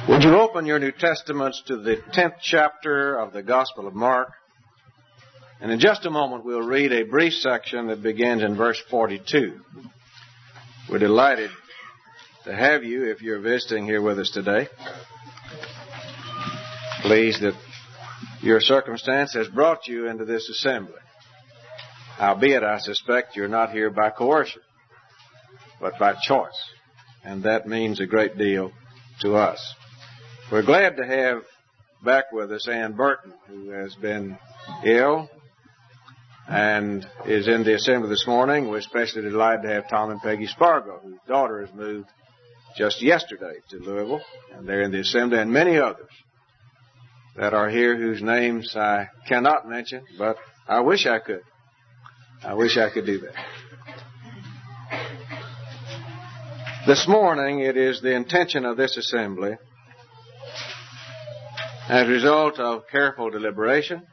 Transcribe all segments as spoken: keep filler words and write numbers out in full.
Would you open your New Testaments to the tenth chapter of the Gospel of Mark? And in just a moment we'll read a brief section that begins in verse forty-two. We're delighted to have you if you're visiting here with us today. Pleased that your circumstance has brought you into this assembly. Albeit, I suspect you're not here by coercion, but by choice. And that means a great deal to us. We're glad to have back with us Ann Burton, who has been ill and is in the assembly this morning. We're especially delighted to have Tom and Peggy Spargo, whose daughter has moved just yesterday to Louisville, and they're in the assembly, and many others that are here whose names I cannot mention, but I wish I could. I wish I could do that. This morning, it is the intention of this assembly, as a result of careful deliberation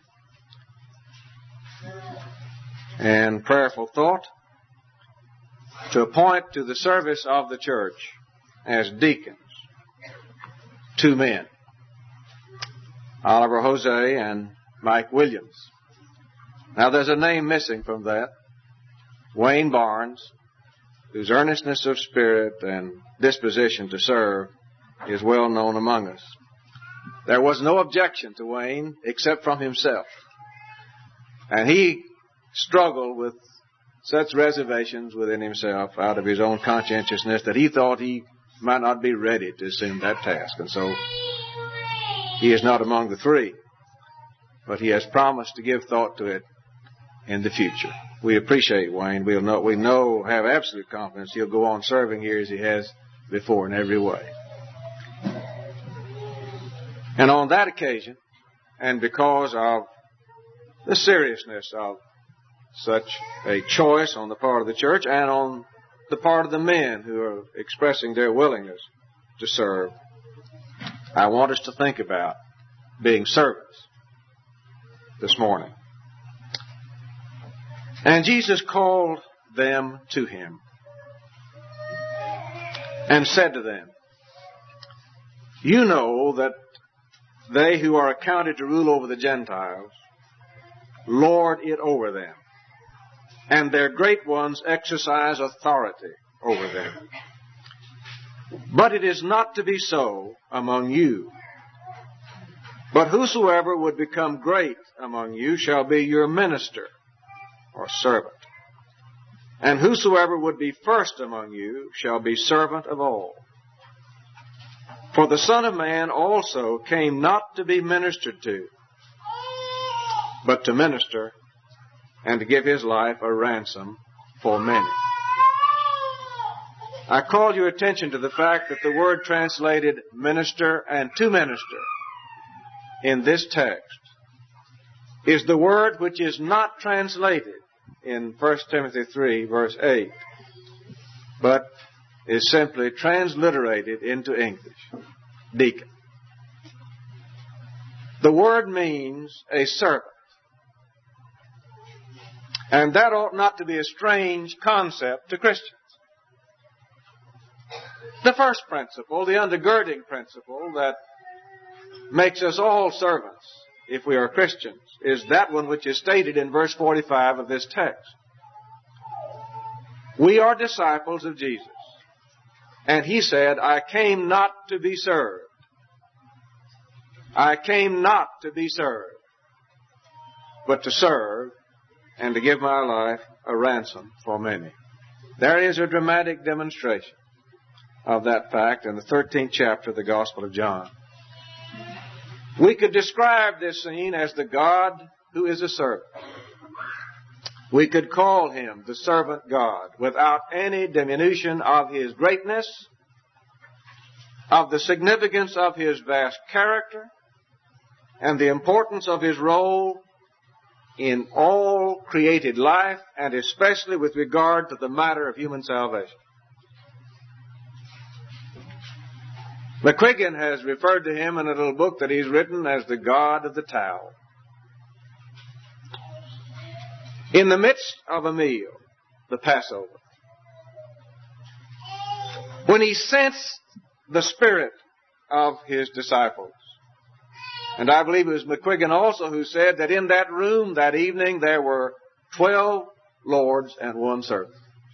and prayerful thought, to appoint to the service of the church as deacons two men, Oliver Jose and Mike Williams. Now there's a name missing from that, Wayne Barnes, whose earnestness of spirit and disposition to serve is well known among us. There was no objection to Wayne except from himself. And he struggled with such reservations within himself out of his own conscientiousness that he thought he might not be ready to assume that task. And so he is not among the three. But he has promised to give thought to it in the future. We appreciate Wayne. We'll know, we know, have absolute confidence he'll go on serving here as he has before in every way. And on that occasion, and because of the seriousness of such a choice on the part of the church and on the part of the men who are expressing their willingness to serve, I want us to think about being servants this morning. And Jesus called them to him and said to them, "You know that they who are accounted to rule over the Gentiles lord it over them, and their great ones exercise authority over them. But it is not to be so among you. But whosoever would become great among you shall be your minister or servant. And whosoever would be first among you shall be servant of all. For the Son of Man also came not to be ministered to, but to minister and to give his life a ransom for many." I call your attention to the fact that the word translated minister and to minister in this text is the word which is not translated in First Timothy three, verse eight, but is simply transliterated into English, deacon. The word means a servant. And that ought not to be a strange concept to Christians. The first principle, the undergirding principle that makes us all servants if we are Christians, is that one which is stated in verse forty-five of this text. We are disciples of Jesus. And he said, "I came not to be served. I came not to be served, but to serve and to give my life a ransom for many." There is a dramatic demonstration of that fact in the thirteenth chapter of the Gospel of John. We could describe this scene as the God who is a servant. We could call him the servant God without any diminution of his greatness, of the significance of his vast character, and the importance of his role in all created life, and especially with regard to the matter of human salvation. McQuiggan has referred to him in a little book that he's written as the God of the towel. In the midst of a meal, the Passover, when he sensed the Spirit of his disciples. And I believe it was McQuiggan also who said that in that room that evening there were twelve lords and one servant.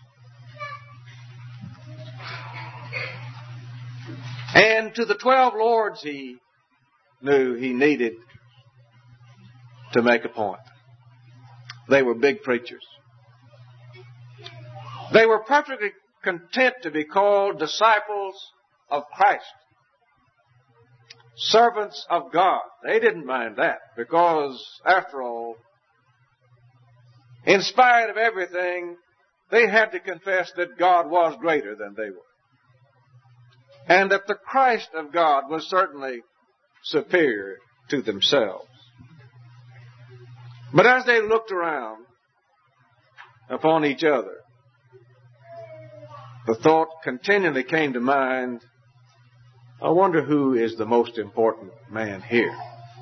And to the twelve lords he knew he needed to make a point. They were big preachers. They were perfectly content to be called disciples of Christ. Servants of God. They didn't mind that because, after all, in spite of everything, they had to confess that God was greater than they were. And that the Christ of God was certainly superior to themselves. But as they looked around upon each other, the thought continually came to mind, I wonder who is the most important man here.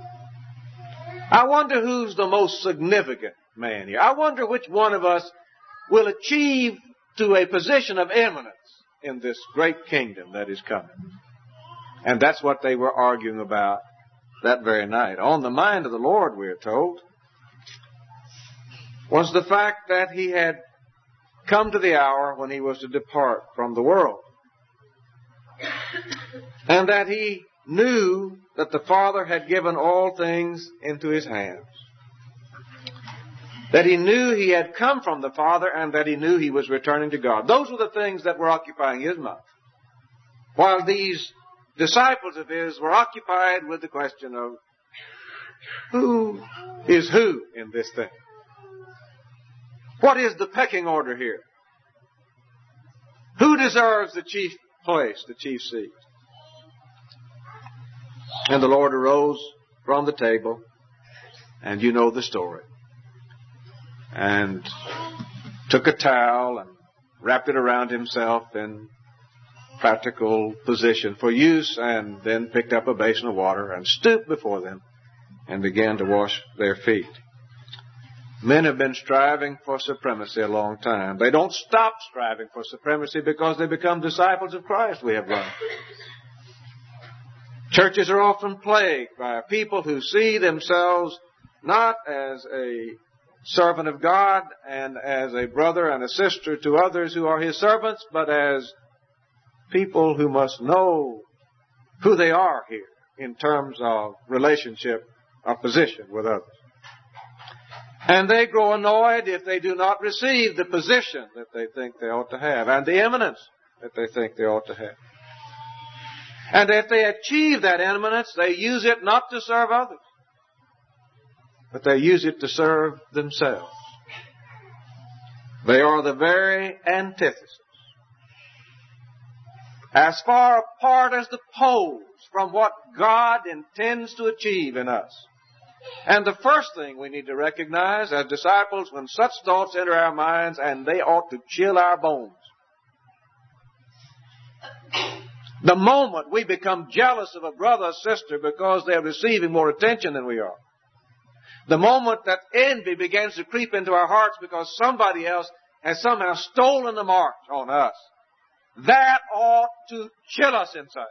I wonder who's the most significant man here. I wonder which one of us will achieve to a position of eminence in this great kingdom that is coming. And that's what they were arguing about that very night. On the mind of the Lord, we are told, was the fact that he had come to the hour when he was to depart from the world. And that he knew that the Father had given all things into his hands. That he knew he had come from the Father and that he knew he was returning to God. Those were the things that were occupying his mind. While these disciples of his were occupied with the question of who is who in this thing? What is the pecking order here? Who deserves the chief place, the chief seat? And the Lord arose from the table, and you know the story, and took a towel and wrapped it around himself in practical position for use, and then picked up a basin of water and stooped before them and began to wash their feet. Men have been striving for supremacy a long time. They don't stop striving for supremacy because they become disciples of Christ, we have learned. Churches are often plagued by people who see themselves not as a servant of God and as a brother and a sister to others who are his servants, but as people who must know who they are here in terms of relationship or position with others. And they grow annoyed if they do not receive the position that they think they ought to have and the eminence that they think they ought to have. And if they achieve that eminence, they use it not to serve others, but they use it to serve themselves. They are the very antithesis. As far apart as the poles from what God intends to achieve in us. And the first thing we need to recognize as disciples when such thoughts enter our minds, and they ought to chill our bones. The moment we become jealous of a brother or sister because they're receiving more attention than we are. The moment that envy begins to creep into our hearts because somebody else has somehow stolen the march on us. That ought to chill us inside.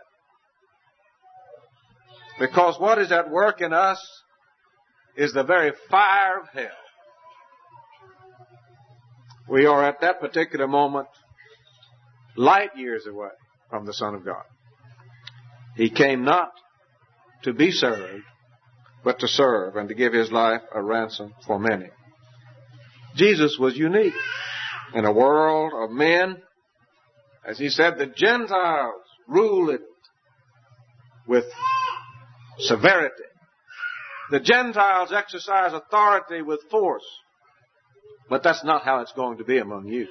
Because what is at work in us is the very fire of hell. We are at that particular moment light years away from the Son of God. He came not to be served, but to serve and to give his life a ransom for many. Jesus was unique in a world of men. As he said, the Gentiles rule it with severity. The Gentiles exercise authority with force. But that's not how it's going to be among you.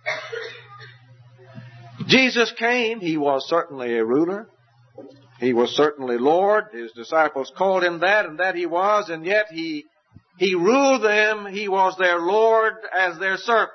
Jesus came. He was certainly a ruler. He was certainly Lord. His disciples called him that, and that he was, and yet he, he ruled them. He was their Lord as their servant.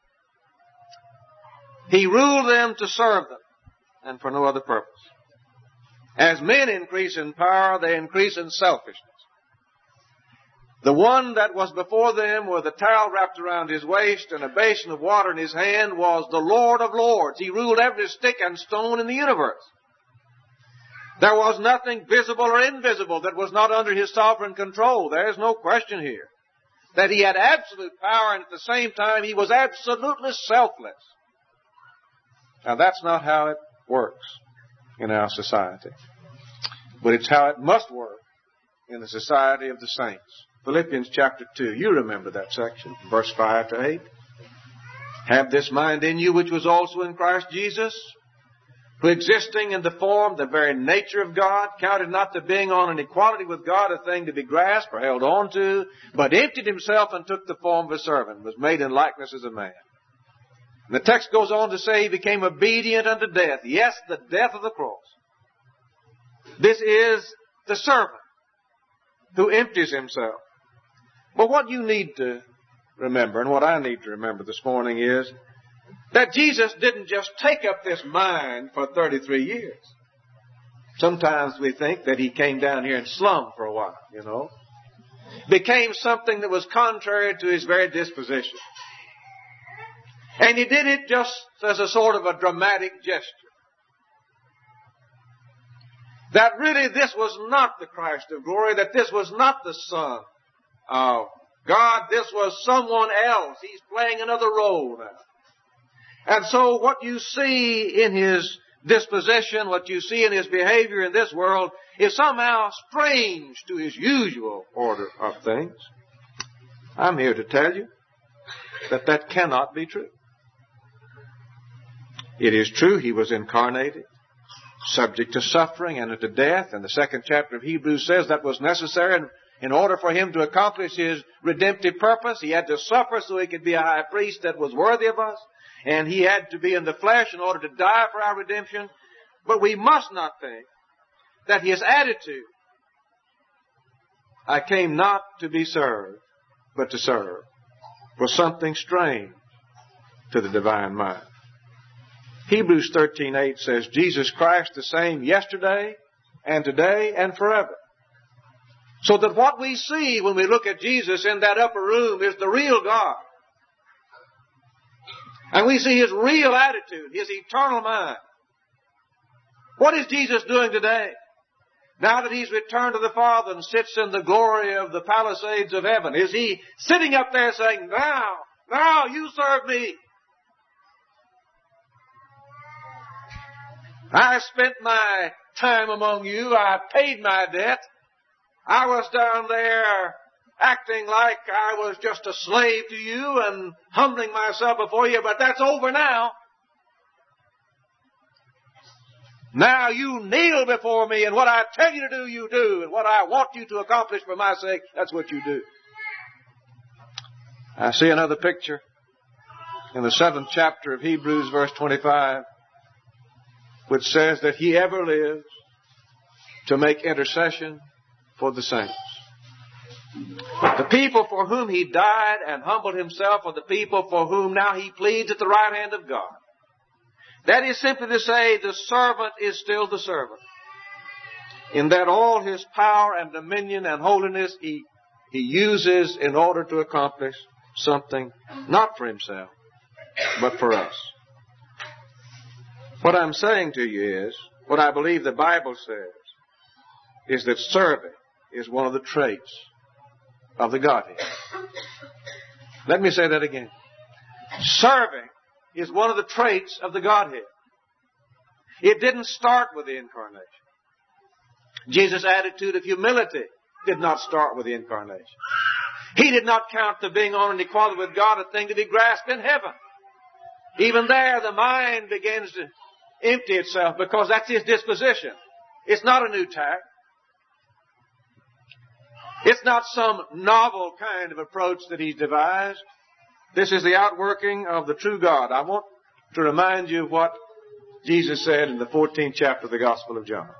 He ruled them to serve them, and for no other purpose. As men increase in power, they increase in selfishness. The one that was before them with a towel wrapped around his waist and a basin of water in his hand was the Lord of Lords. He ruled every stick and stone in the universe. There was nothing visible or invisible that was not under His sovereign control. There is no question here that He had absolute power, and at the same time He was absolutely selfless. Now that's not how it works in our society. But it's how it must work in the society of the saints. Philippians chapter two, you remember that section, verse five to eight. Have this mind in you which was also in Christ Jesus, who existing in the form, the very nature of God, counted not the being on an equality with God a thing to be grasped or held on to, but emptied Himself and took the form of a servant, was made in likeness as a man. And the text goes on to say He became obedient unto death. Yes, the death of the cross. This is the servant who empties himself. But what you need to remember, and what I need to remember this morning, is that Jesus didn't just take up this mind for thirty-three years. Sometimes we think that He came down here and slummed for a while, you know. Became something that was contrary to His very disposition. And He did it just as a sort of a dramatic gesture. That really this was not the Christ of glory, that this was not the Son of God, this was someone else. He's playing another role now. And so what you see in His disposition, what you see in His behavior in this world, is somehow strange to His usual order of things. I'm here to tell you that that cannot be true. It is true He was incarnated, subject to suffering and to death, and the second chapter of Hebrews says that was necessary in, in order for Him to accomplish His redemptive purpose. He had to suffer so He could be a high priest that was worthy of us, and He had to be in the flesh in order to die for our redemption. But we must not think that His attitude, I came not to be served, but to serve, was something strange to the divine mind. Hebrews thirteen eight says, Jesus Christ the same yesterday and today and forever. So that what we see when we look at Jesus in that upper room is the real God. And we see His real attitude, His eternal mind. What is Jesus doing today? Now that He's returned to the Father and sits in the glory of the palisades of heaven, is He sitting up there saying, now, now you serve me? I spent my time among you. I paid my debt. I was down there acting like I was just a slave to you and humbling myself before you, but that's over now. Now you kneel before me, and what I tell you to do, you do, and what I want you to accomplish for my sake, that's what you do. I see another picture in the seventh chapter of Hebrews, verse twenty-five. Which says that He ever lives to make intercession for the saints. The people for whom He died and humbled Himself are the people for whom now He pleads at the right hand of God. That is simply to say the servant is still the servant. In that all His power and dominion and holiness He, he uses in order to accomplish something not for Himself, but for us. What I'm saying to you is, what I believe the Bible says, is that serving is one of the traits of the Godhead. Let me say that again. Serving is one of the traits of the Godhead. It didn't start with the incarnation. Jesus' attitude of humility did not start with the incarnation. He did not count the being on an equality with God a thing to be grasped in heaven. Even there, the mind begins to empty itself because that's His disposition. It's not a new tack. It's not some novel kind of approach that He's devised. This is the outworking of the true God. I want to remind you of what Jesus said in the fourteenth chapter of the Gospel of John.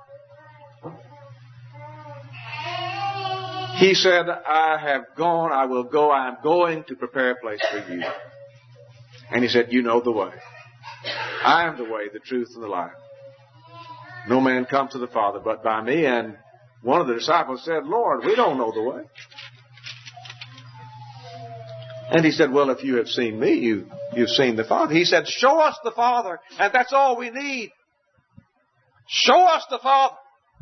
He said, I have gone, I will go, I am going to prepare a place for you. And He said, you know the way. I am the way, the truth, and the life. No man comes to the Father but by me. And one of the disciples said, Lord, we don't know the way. And He said, well, if you have seen me, you, you've seen the Father. He said, show us the Father, and that's all we need. Show us the Father,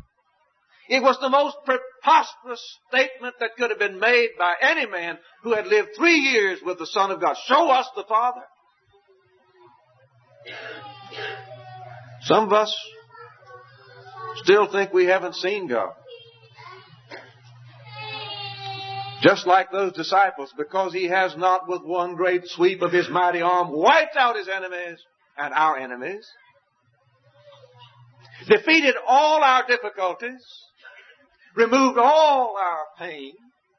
It was the most preposterous statement that could have been made by any man who had lived three years with the Son of God. Show us the Father. Some of us still think we haven't seen God. Just like those disciples, because He has not with one great sweep of His mighty arm wiped out His enemies and our enemies, defeated all our difficulties, removed all our pain,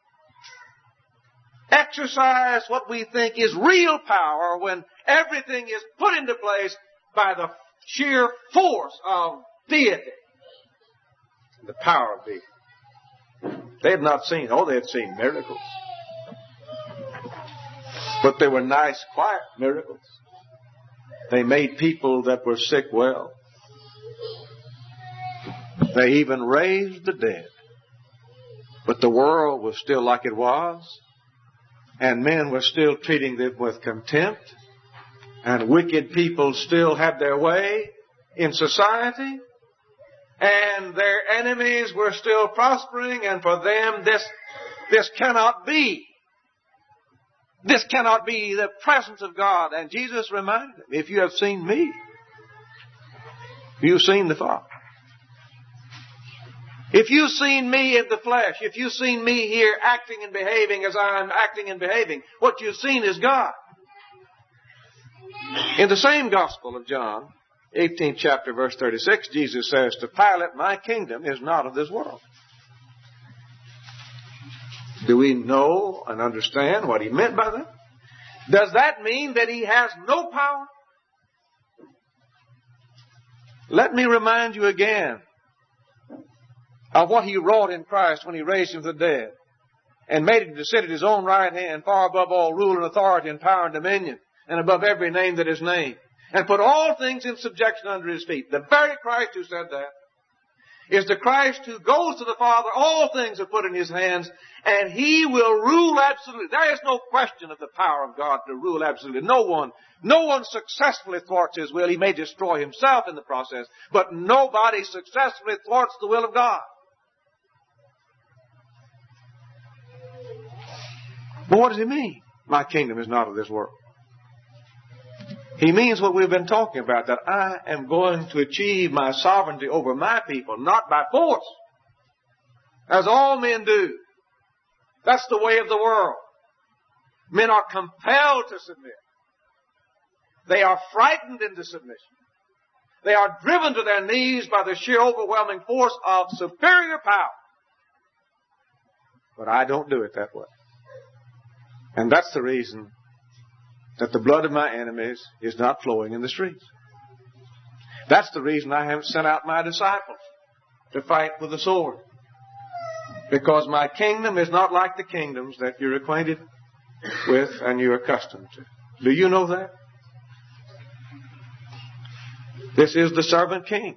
exercised what we think is real power when everything is put into place by the sheer force of deity, the power of deity. They had not seen, oh, they had seen miracles. But they were nice, quiet miracles. They made people that were sick well. They even raised the dead. But the world was still like it was, and men were still treating them with contempt, and wicked people still had their way in society, and their enemies were still prospering, and for them this, this cannot be. This cannot be the presence of God. And Jesus reminded them, if you have seen me, you've seen the Father. If you've seen me in the flesh, if you've seen me here acting and behaving as I'm acting and behaving, what you've seen is God. In the same Gospel of John, eighteenth chapter, verse thirty-six, Jesus says to Pilate, my kingdom is not of this world. Do we know and understand what He meant by that? Does that mean that He has no power? Let me remind you again of what He wrought in Christ when He raised Him from the dead and made Him to sit at His own right hand, far above all rule and authority and power and dominion, and above every name that is named, and put all things in subjection under His feet. The very Christ who said that is the Christ who goes to the Father. All things are put in His hands, and He will rule absolutely. There is no question of the power of God to rule absolutely. No one, no one successfully thwarts His will. He may destroy himself in the process, but nobody successfully thwarts the will of God. But what does He mean? My kingdom is not of this world. He means what we've been talking about, that I am going to achieve my sovereignty over my people, not by force, as all men do. That's the way of the world. Men are compelled to submit. They are frightened into submission. They are driven to their knees by the sheer overwhelming force of superior power. But I don't do it that way. And that's the reason that the blood of my enemies is not flowing in the streets. That's the reason I haven't sent out my disciples to fight with the sword. Because my kingdom is not like the kingdoms that you're acquainted with and you're accustomed to. Do you know that? This is the servant king.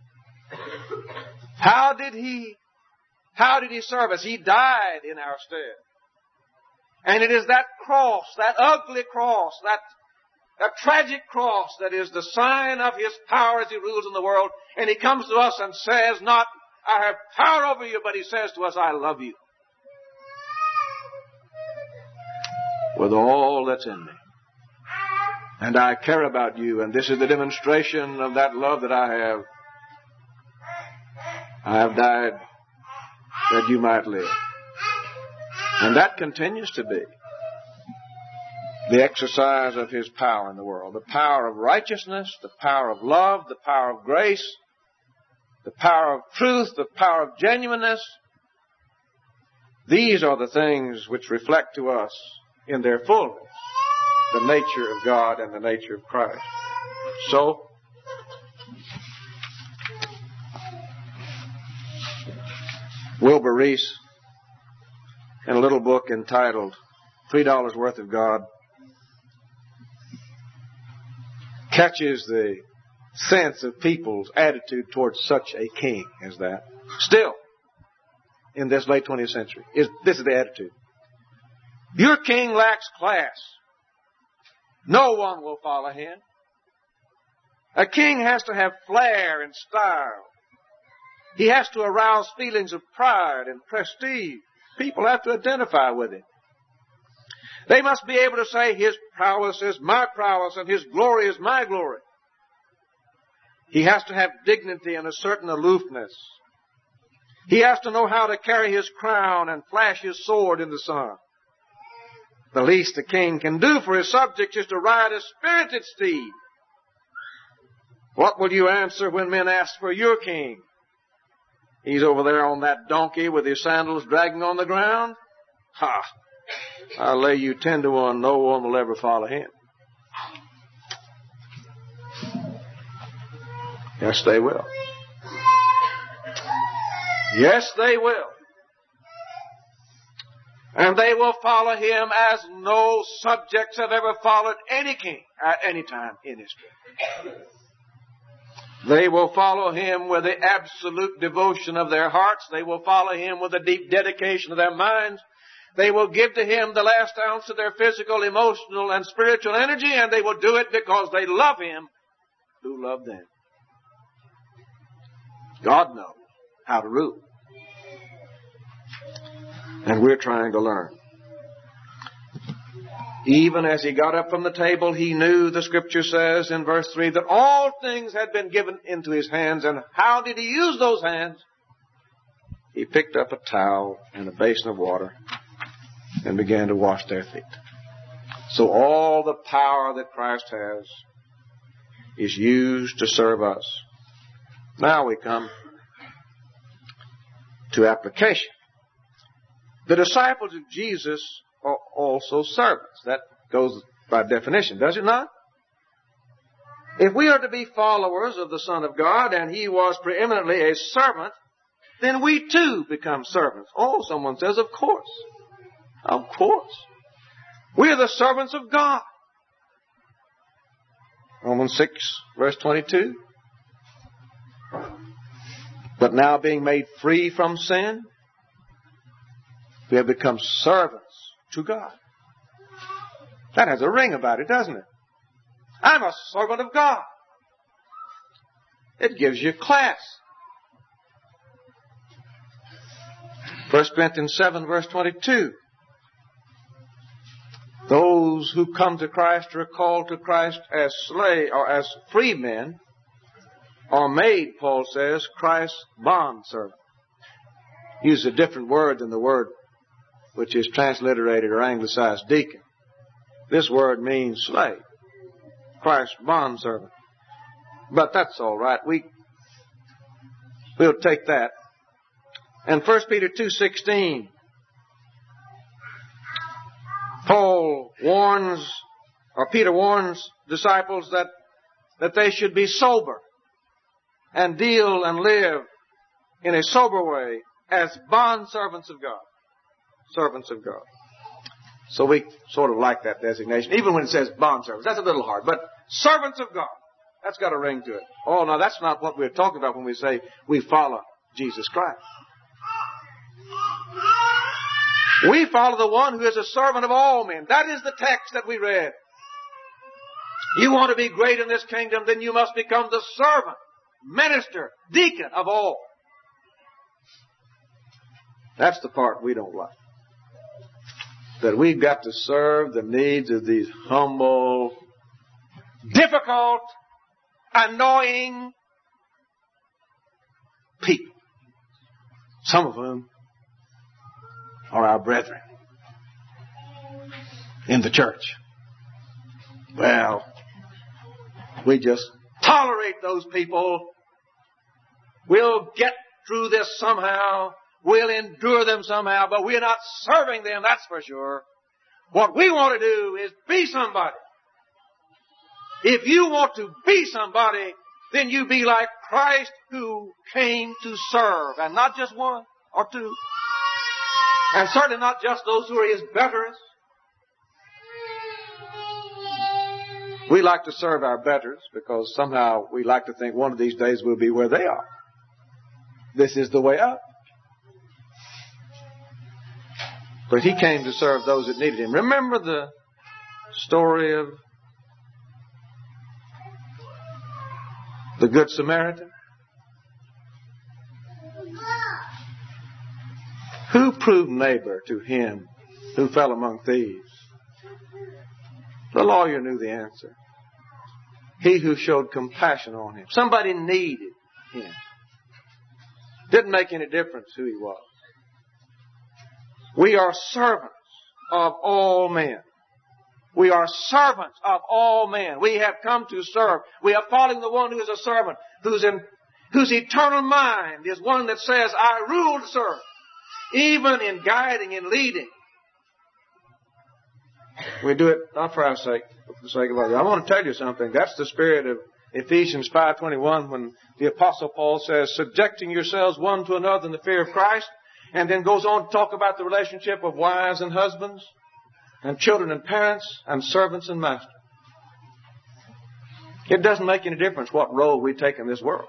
How did he, how did he serve us? He died in our stead. And it is that cross, that ugly cross, that, that tragic cross that is the sign of His power as He rules in the world. And He comes to us and says not, I have power over you, but He says to us, I love you with all that's in me. And I care about you, and this is the demonstration of that love that I have. I have died that you might live. And that continues to be the exercise of His power in the world. The power of righteousness, the power of love, the power of grace, the power of truth, the power of genuineness. These are the things which reflect to us in their fullness the nature of God and the nature of Christ. So, Wilbur Reese, in a little book entitled Three Dollars Worth of God, catches the sense of people's attitude towards such a king as that. Still, in this late twentieth century, is this is the attitude. Your king lacks class. No one will follow him. A king has to have flair and style. He has to arouse feelings of pride and prestige. People have to identify with him. They must be able to say, his prowess is my prowess and his glory is my glory. He has to have dignity and a certain aloofness. He has to know how to carry his crown and flash his sword in the sun. The least a king can do for his subjects is to ride a spirited steed. What will you answer when men ask for your king? He's over there on that donkey with his sandals dragging on the ground? Ha! I'll lay you ten to one, no one will ever follow him. Yes, they will. Yes, they will. And they will follow him as no subjects have ever followed any king at any time in history. They will follow him with the absolute devotion of their hearts. They will follow him with a deep dedication of their minds. They will give to him the last ounce of their physical, emotional, and spiritual energy, and they will do it because they love him who loved them. God knows how to rule. And we're trying to learn. Even as he got up from the table, he knew, the scripture says in verse three, that all things had been given into his hands. And how did he use those hands? He picked up a towel and a basin of water and began to wash their feet. So all the power that Christ has is used to serve us. Now we come to application. The disciples of Jesus are also servants. That goes by definition, does it not? If we are to be followers of the Son of God, and he was preeminently a servant, then we too become servants. Oh, someone says, of course. Of course. We are the servants of God. Romans six, verse twenty-two. But now being made free from sin, we have become servants to God. That has a ring about it, doesn't it? I'm a servant of God. It gives you class. First Corinthians seven, verse twenty-two. Those who come to Christ are called to Christ as slave or as free men, are made, Paul says, Christ's bondservant. He uses a different word than the word which is transliterated or anglicized deacon. This word means slave. Christ's bondservant. But that's all right. We, we'll take that. And First Peter two sixteen, Paul warns, or Peter warns disciples that, that they should be sober and deal and live in a sober way as bondservants of God. Servants of God. So we sort of like that designation, even when it says bondservants. That's a little hard, but servants of God. That's got a ring to it. Oh, no, that's not what we're talking about when we say we follow Jesus Christ. We follow the one who is a servant of all men. That is the text that we read. You want to be great in this kingdom, then you must become the servant, minister, deacon of all. That's the part we don't like. That we've got to serve the needs of these humble, difficult, annoying people. Some of whom are our brethren in the church. Well, we just tolerate those people. We'll get through this somehow. We'll endure them somehow, but we're not serving them, that's for sure. What we want to do is be somebody. If you want to be somebody, then you be like Christ who came to serve, and not just one or two. And certainly not just those who are his betters. We like to serve our betters because somehow we like to think one of these days we'll be where they are. This is the way up. But he came to serve those that needed him. Remember the story of the Good Samaritan? Who proved neighbor to him who fell among thieves? The lawyer knew the answer. He who showed compassion on him. Somebody needed him. Didn't make any difference who he was. We are servants of all men. We are servants of all men. We have come to serve. We are following the one who is a servant, whose, in, whose eternal mind is one that says, I rule to serve, even in guiding and leading. We do it not for our sake, but for the sake of others. I want to tell you something. That's the spirit of Ephesians five twenty-one when the Apostle Paul says, subjecting yourselves one to another in the fear of Christ, and then goes on to talk about the relationship of wives and husbands, and children and parents, and servants and masters. It doesn't make any difference what role we take in this world.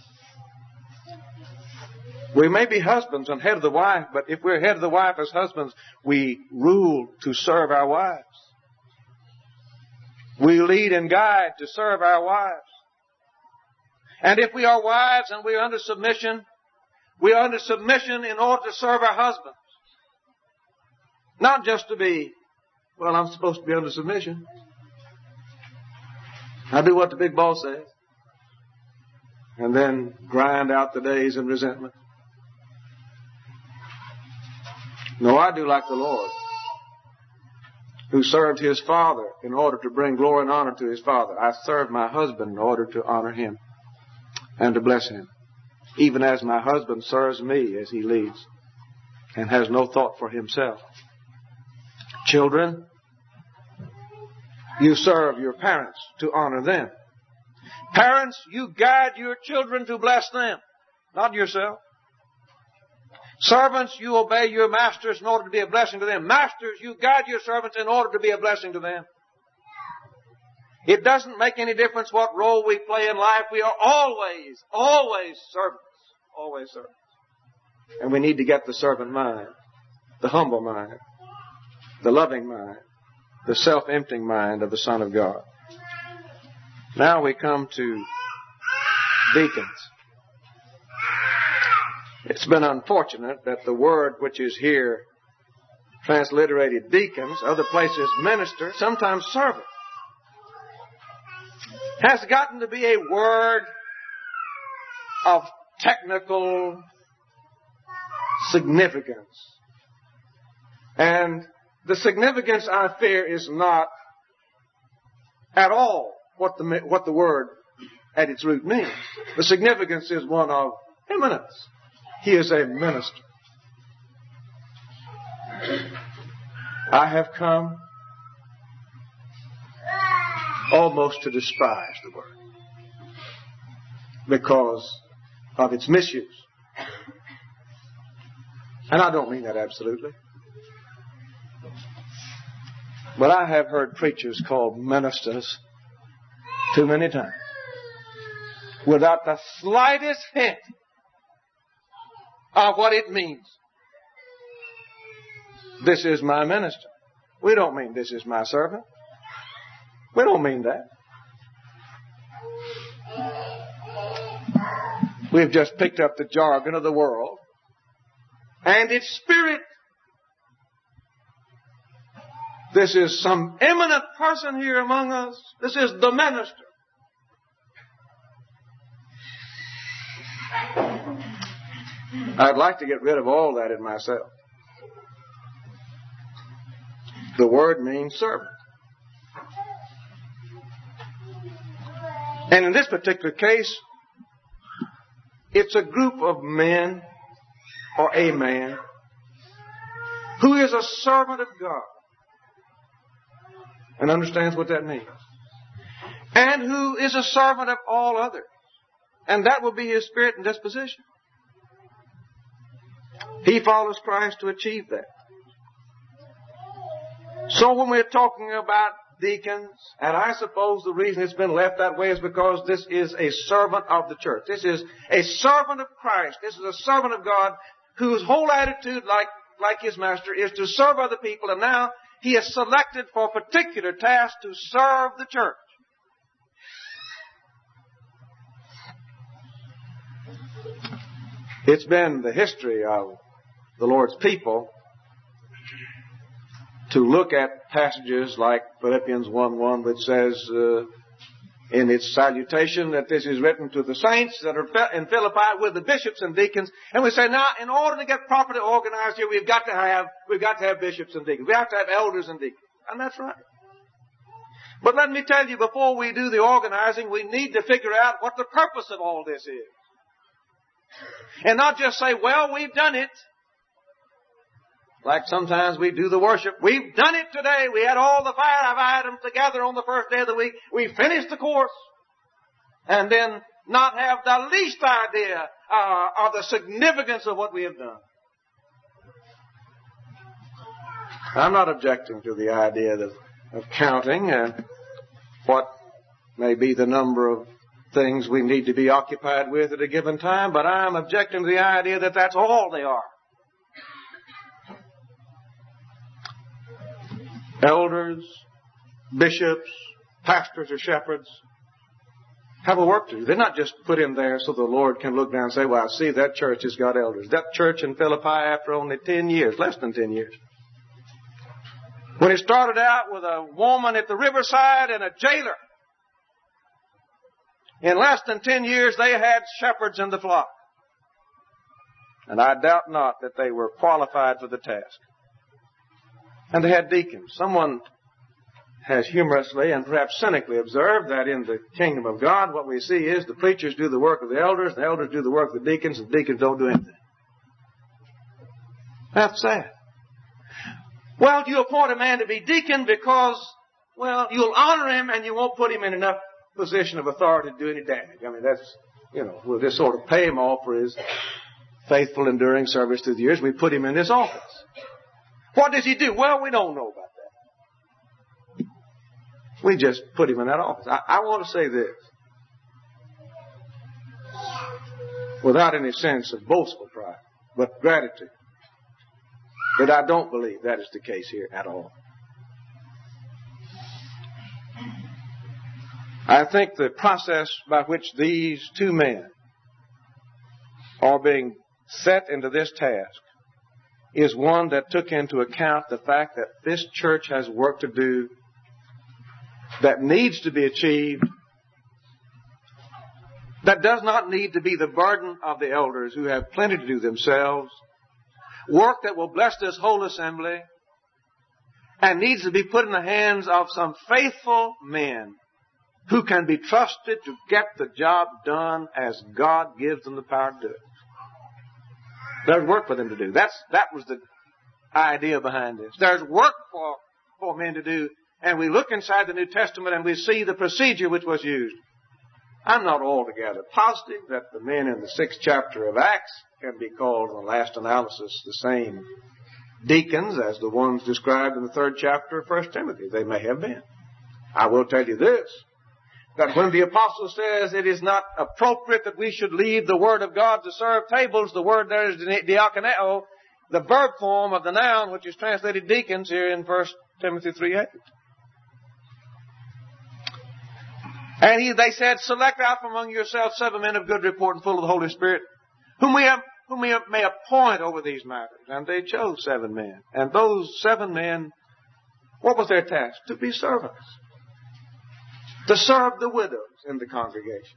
We may be husbands and head of the wife, but if we're head of the wife as husbands, we rule to serve our wives. We lead and guide to serve our wives. And if we are wives and we are under submission, we are under submission in order to serve our husbands. Not just to be, well, I'm supposed to be under submission. I do what the big boss says. And then grind out the days in resentment. No, I do like the Lord, who served his father in order to bring glory and honor to his father. I serve my husband in order to honor him and to bless him, even as my husband serves me as he leads and has no thought for himself. Children, you serve your parents to honor them. Parents, you guide your children to bless them, not yourself. Servants, you obey your masters in order to be a blessing to them. Masters, you guide your servants in order to be a blessing to them. It doesn't make any difference what role we play in life. We are always, always servants. Always servants. And we need to get the servant mind, the humble mind, the loving mind, the self-emptying mind of the Son of God. Now we come to deacons. It's been unfortunate that the word which is here transliterated deacons, other places minister, sometimes servant, has gotten to be a word of technical significance. And the significance, I fear, is not at all what the, what the word at its root means. The significance is one of eminence. He is a minister. I have come almost to despise the word because of its misuse. And I don't mean that absolutely. But I have heard preachers called ministers too many times without the slightest hint of what it means. This is my minister. We don't mean this is my servant. We don't mean that. We've just picked up the jargon of the world and its spirit. This is some eminent person here among us. This is the minister. I'd like to get rid of all that in myself. The word means servant. And in this particular case, it's a group of men or a man who is a servant of God and understands what that means. And who is a servant of all others. And that will be his spirit and disposition. He follows Christ to achieve that. So when we're talking about deacons, and I suppose the reason it's been left that way is because this is a servant of the church. This is a servant of Christ. This is a servant of God whose whole attitude, like, like his master, is to serve other people. And now he is selected for a particular task to serve the church. It's been the history of the Lord's people to look at passages like Philippians one one, which says uh, in its salutation that this is written to the saints that are in Philippi with the bishops and deacons. And we say, now, in order to get properly organized here, we've got to have, we've got to have bishops and deacons. We have to have elders and deacons. And that's right. But let me tell you, before we do the organizing, we need to figure out what the purpose of all this is. And not just say, well, we've done it. Like sometimes we do the worship. We've done it today. We had all the five items together on the first day of the week. We finished the course. And then not have the least idea uh, of the significance of what we have done. I'm not objecting to the idea of, of counting uh, what may be the number of things we need to be occupied with at a given time, but I'm objecting to the idea that that's all they are. Elders, bishops, pastors or shepherds have a work to do. They're not just put in there so the Lord can look down and say, well, I see that church has got elders. That church in Philippi, after only ten years, less than ten years, when it started out with a woman at the riverside and a jailer, in less than ten years they had shepherds in the flock. And I doubt not that they were qualified for the task. And they had deacons. Someone has humorously and perhaps cynically observed that in the kingdom of God, what we see is the preachers do the work of the elders, the elders do the work of the deacons, and the deacons don't do anything. That's sad. Well, you appoint a man to be deacon because, well, you'll honor him and you won't put him in enough position of authority to do any damage. I mean, that's, you know, we'll just sort of pay him off for his faithful, enduring service through the years. We put him in this office. What does he do? Well, we don't know about that. We just put him in that office. I, I want to say this, without any sense of boastful pride, but gratitude, that I don't believe that is the case here at all. I think the process by which these two men are being set into this task is one that took into account the fact that this church has work to do that needs to be achieved, that does not need to be the burden of the elders who have plenty to do themselves, work that will bless this whole assembly, and needs to be put in the hands of some faithful men who can be trusted to get the job done as God gives them the power to do it. There's work for them to do. That's, that was the idea behind this. There's work for, for men to do. And we look inside the New Testament and we see the procedure which was used. I'm not altogether positive that the men in the sixth chapter of Acts can be called, in the last analysis, the same deacons as the ones described in the third chapter of First Timothy. They may have been. I will tell you this, that when the apostle says it is not appropriate that we should leave the word of God to serve tables, the word there is diakoneo, the verb form of the noun which is translated deacons here in First Timothy three eight. And he, they said, select out from among yourselves seven men of good report and full of the Holy Spirit, whom we have, whom we have, may appoint over these matters. And they chose seven men. And those seven men, what was their task? To be servants. To serve the widows in the congregation.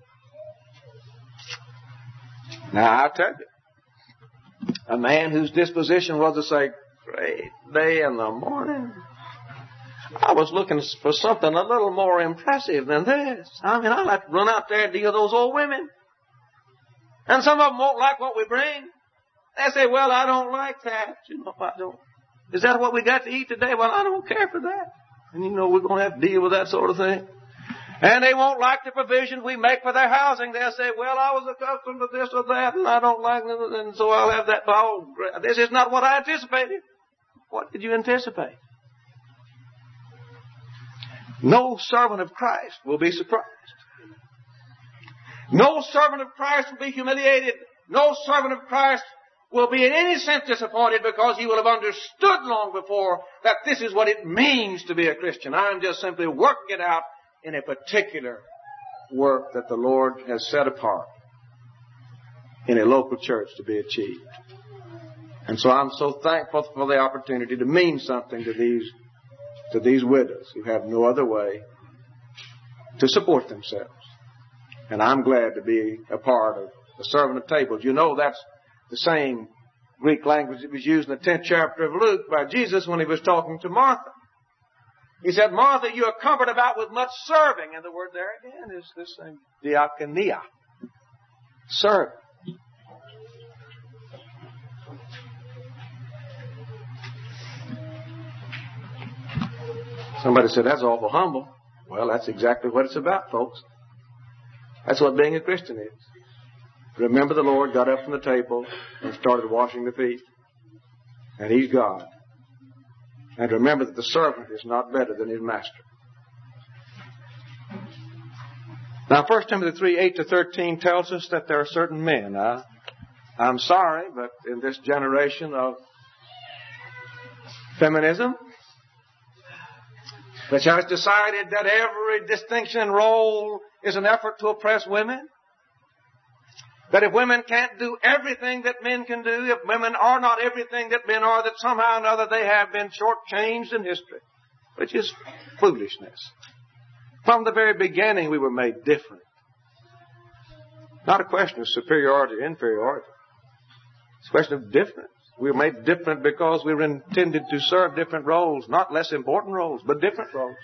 Now, I tell you, a man whose disposition was to say, great day in the morning, I was looking for something a little more impressive than this. I mean, I'd like to run out there and deal with those old women. And some of them won't like what we bring. They say, well, I don't like that. You know, I don't. Is that what we got to eat today? Well, I don't care for that. And you know, we're going to have to deal with that sort of thing. And they won't like the provision we make for their housing. They'll say, well, I was accustomed to this or that, and I don't like it, and so I'll have that. Oh, this is not what I anticipated. What did you anticipate? No servant of Christ will be surprised. No servant of Christ will be humiliated. No servant of Christ will be in any sense disappointed because he will have understood long before that this is what it means to be a Christian. I'm just simply working it out in a particular work that the Lord has set apart in a local church to be achieved. And so I'm so thankful for the opportunity to mean something to these, to these widows who have no other way to support themselves. And I'm glad to be a part of the servant of tables. You know, that's the same Greek language that was used in the tenth chapter of Luke by Jesus when he was talking to Martha. He said, Martha, you are cumbered about with much serving. And the word there again is this same diakonia. Serve. Somebody said, that's awful humble. Well, that's exactly what it's about, folks. That's what being a Christian is. Remember, the Lord got up from the table and started washing the feet. And He's God. And remember that the servant is not better than his master. Now, First Timothy three, eight to thirteen tells us that there are certain men. Uh, I'm sorry, but in this generation of feminism, which has decided that every distinction and role is an effort to oppress women, that if women can't do everything that men can do, if women are not everything that men are, that somehow or another they have been shortchanged in history, which is foolishness. From the very beginning, we were made different. Not a question of superiority or inferiority. It's a question of difference. We were made different because we were intended to serve different roles, not less important roles, but different roles.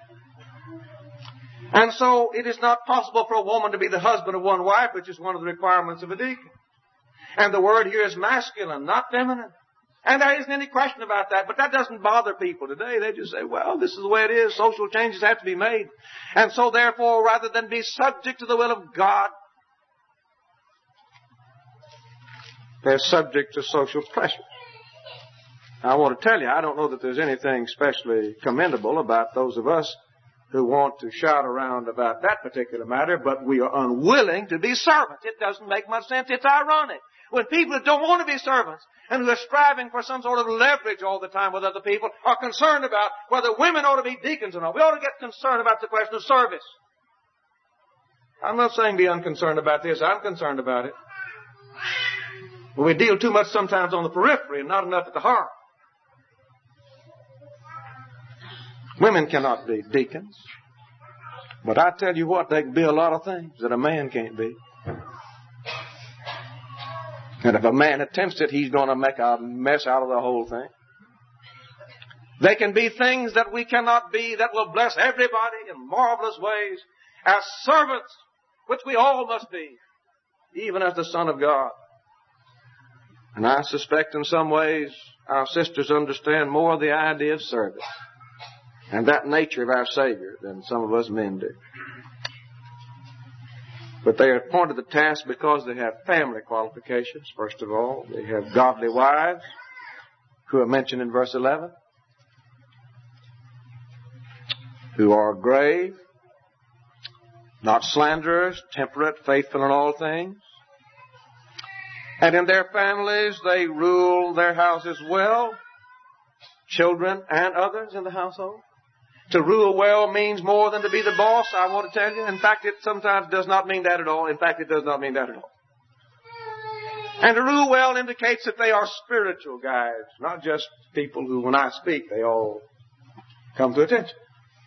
And so it is not possible for a woman to be the husband of one wife, which is one of the requirements of a deacon. And the word here is masculine, not feminine. And there isn't any question about that, but that doesn't bother people today. They just say, well, this is the way it is. Social changes have to be made. And so therefore, rather than be subject to the will of God, they're subject to social pressure. I want to tell you, I don't know that there's anything especially commendable about those of us who want to shout around about that particular matter, but we are unwilling to be servants. It doesn't make much sense. It's ironic. When people that don't want to be servants and who are striving for some sort of leverage all the time with other people are concerned about whether women ought to be deacons or not. We ought to get concerned about the question of service. I'm not saying be unconcerned about this. I'm concerned about it. But we deal too much sometimes on the periphery and not enough at the heart. Women cannot be deacons. But I tell you what, they can be a lot of things that a man can't be. And if a man attempts it, he's going to make a mess out of the whole thing. They can be things that we cannot be that will bless everybody in marvelous ways as servants, which we all must be, even as the Son of God. And I suspect in some ways our sisters understand more of the idea of service and that nature of our Savior than some of us men do. But they are appointed to the task because they have family qualifications, first of all. They have godly wives, who are mentioned in verse eleven, who are grave, not slanderers, temperate, faithful in all things. And in their families, they rule their houses well, children and others in the household. To rule well means more than to be the boss, I want to tell you. In fact, it sometimes does not mean that at all. In fact, it does not mean that at all. And to rule well indicates that they are spiritual guys, not just people who, when I speak, they all come to attention.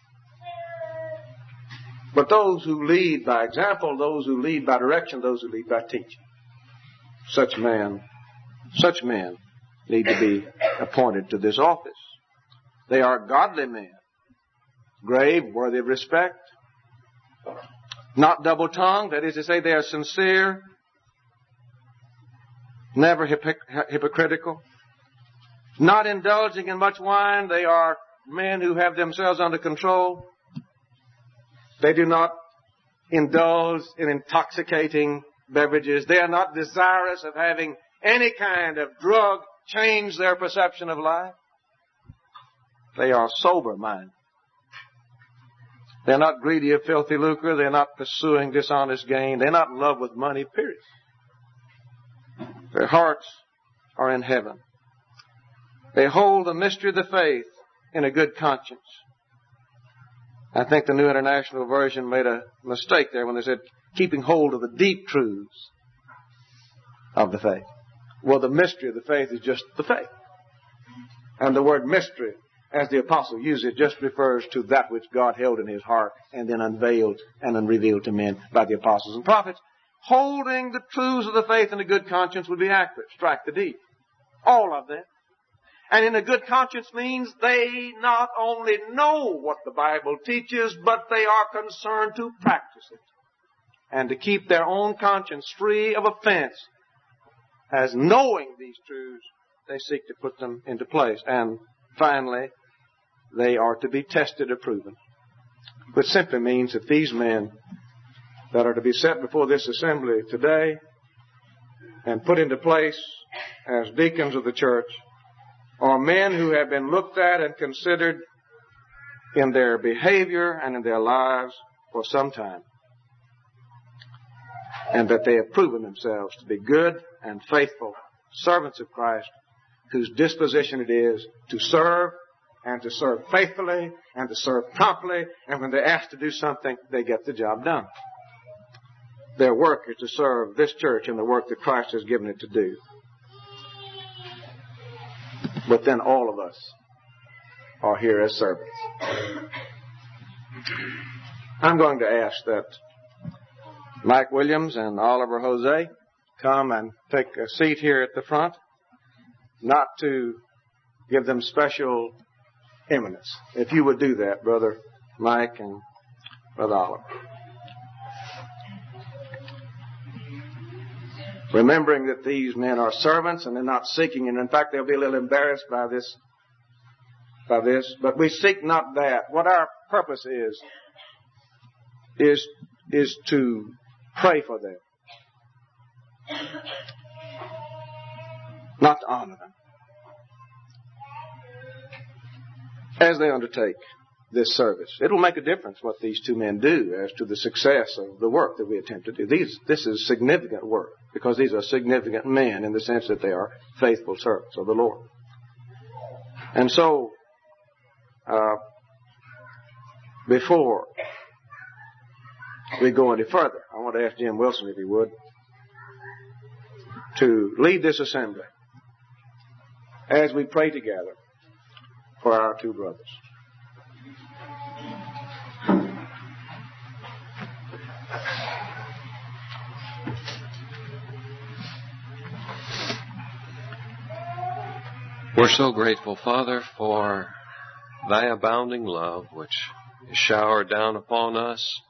But those who lead by example, those who lead by direction, those who lead by teaching. Such men, such men need to be appointed to this office. They are godly men. Grave, worthy of respect, not double-tongued, that is to say they are sincere, never hypoc- hypocritical, not indulging in much wine. They are men who have themselves under control. They do not indulge in intoxicating beverages. They are not desirous of having any kind of drug change their perception of life. They are sober-minded. They're not greedy of filthy lucre. They're not pursuing dishonest gain. They're not in love with money, period. Their hearts are in heaven. They hold the mystery of the faith in a good conscience. I think the New International Version made a mistake there when they said keeping hold of the deep truths of the faith. Well, the mystery of the faith is just the faith. And the word mystery, as the apostle used it, just refers to that which God held in his heart and then unveiled and then revealed to men by the apostles and prophets. Holding the truths of the faith in a good conscience would be accurate. Strike the deed. All of them. And in a good conscience means they not only know what the Bible teaches, but they are concerned to practice it. And to keep their own conscience free of offense. As knowing these truths, they seek to put them into place. And finally, they are to be tested or proven. Which simply means that these men that are to be set before this assembly today and put into place as deacons of the church are men who have been looked at and considered in their behavior and in their lives for some time. And that they have proven themselves to be good and faithful servants of Christ whose disposition it is to serve and to serve faithfully and to serve promptly, and when they're asked to do something, they get the job done. Their work is to serve this church in the work that Christ has given it to do. But then all of us are here as servants. I'm going to ask that Mike Williams and Oliver Jose come and take a seat here at the front, not to give them special eminence. If you would do that, Brother Mike and Brother Oliver. Remembering that these men are servants and they're not seeking, and in fact they'll be a little embarrassed by this, by this, but we seek not that. What our purpose is, is, is to pray for them. Not to honor them. As they undertake this service. It'll make a difference what these two men do as to the success of the work that we attempt to do. These, this is significant work because these are significant men in the sense that they are faithful servants of the Lord. And so, uh, before we go any further, I want to ask Jim Wilson, if he would, to lead this assembly as we pray together for our two brothers. We're so grateful, Father, for thy abounding love which is showered down upon us,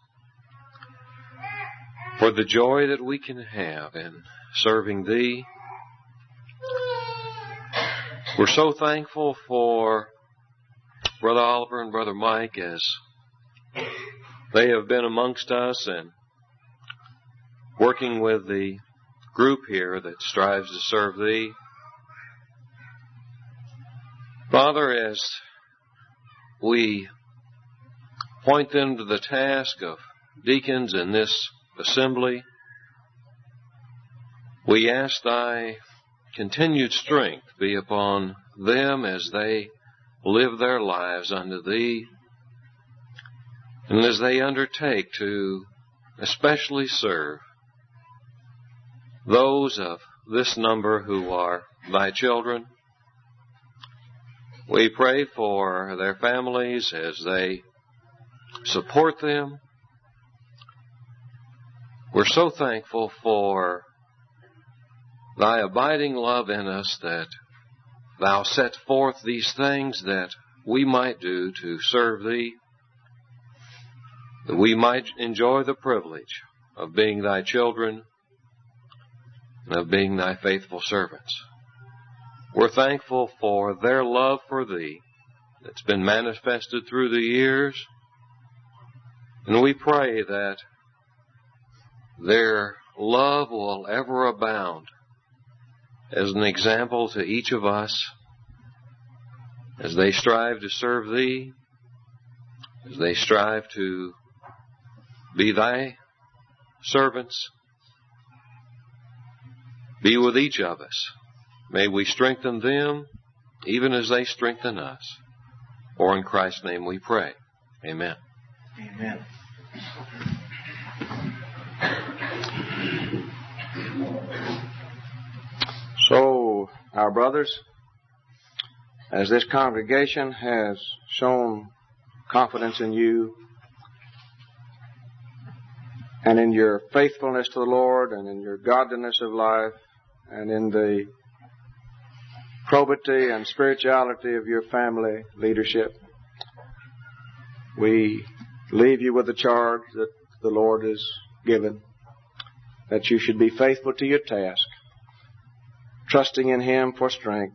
for the joy that we can have in serving thee. We're so thankful for Brother Oliver and Brother Mike as they have been amongst us and working with the group here that strives to serve thee. Father, as we point them to the task of deacons in this assembly, we ask thy continued strength be upon them as they live their lives unto thee, and as they undertake to especially serve those of this number who are thy children. We pray for their families as they support them. We're so thankful for thy abiding love in us that thou set forth these things that we might do to serve thee, that we might enjoy the privilege of being thy children and of being thy faithful servants. We're thankful for their love for thee that's been manifested through the years, and we pray that their love will ever abound as an example to each of us as they strive to serve thee, as they strive to be thy servants. Be with each of us. May we strengthen them even as they strengthen us. For in Christ's name we pray. Amen. Amen. So our brothers, as this congregation has shown confidence in you and in your faithfulness to the Lord and in your godliness of life and in the probity and spirituality of your family leadership, we leave you with the charge that the Lord has given, that you should be faithful to your task, trusting in Him for strength.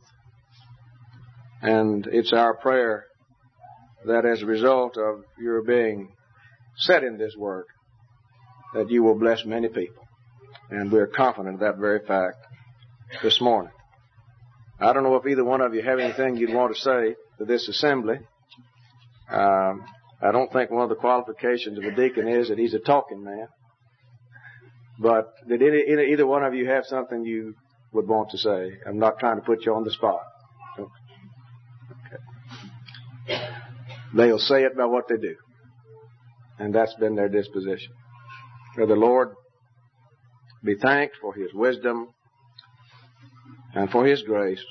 And it's our prayer that as a result of your being set in this work, that you will bless many people. And we're confident of that very fact this morning. I don't know if either one of you have anything you'd want to say to this assembly. Um, I don't think one of the qualifications of a deacon is that he's a talking man. But did any, any, either one of you have something you would want to say? I'm not trying to put you on the spot. Okay. They'll say it by what they do. And that's been their disposition. May the Lord be thanked for His wisdom and for His grace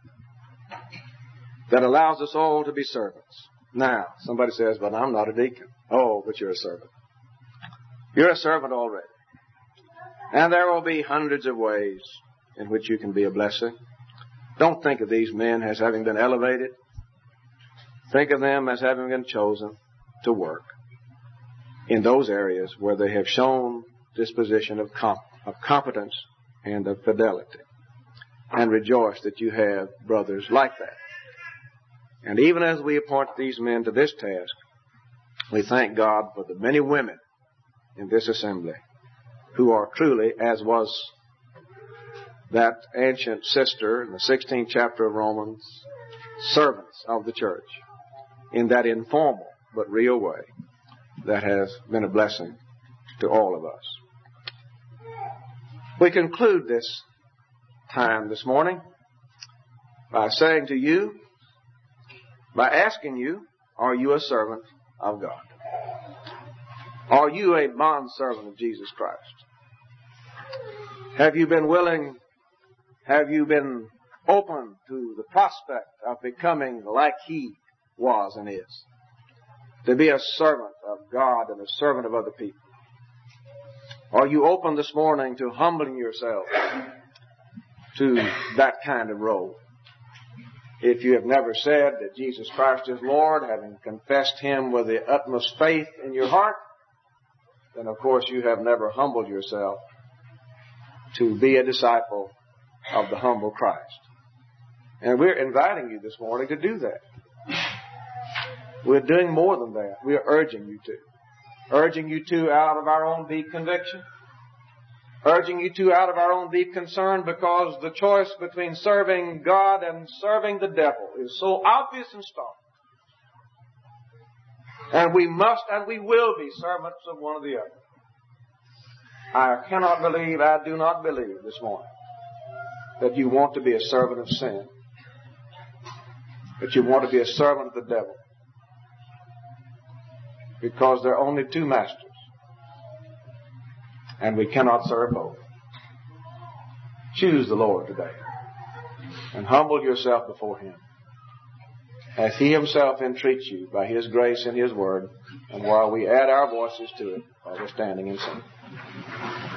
that allows us all to be servants. Now, somebody says, but I'm not a deacon. Oh, but you're a servant. You're a servant already. And there will be hundreds of ways in which you can be a blessing. Don't think of these men as having been elevated. Think of them as having been chosen to work in those areas where they have shown disposition of, comp- of competence and of fidelity. And rejoice that you have brothers like that. And even as we appoint these men to this task, we thank God for the many women in this assembly who are truly, as was that ancient sister in the sixteenth chapter of Romans, servants of the church in that informal but real way that has been a blessing to all of us. We conclude this time this morning by saying to you, by asking you, are you a servant of God? Are you a bondservant of Jesus Christ? Have you been willing, have you been open to the prospect of becoming like He was and is? To be a servant of God and a servant of other people. Are you open this morning to humbling yourself to that kind of role? If you have never said that Jesus Christ is Lord, having confessed Him with the utmost faith in your heart, then of course you have never humbled yourself to be a disciple of the humble Christ. And we're inviting you this morning to do that. We're doing more than that. We're urging you to. Urging you to out of our own deep conviction. Urging you to out of our own deep concern, because the choice between serving God and serving the devil is so obvious and stark. And we must and we will be servants of one or the other. I cannot believe, I do not believe this morning that you want to be a servant of sin. That you want to be a servant of the devil. Because there are only two masters. And we cannot serve both. Choose the Lord today. And humble yourself before Him, as He Himself entreats you by His grace and His word, and while we add our voices to it while we're standing and singing.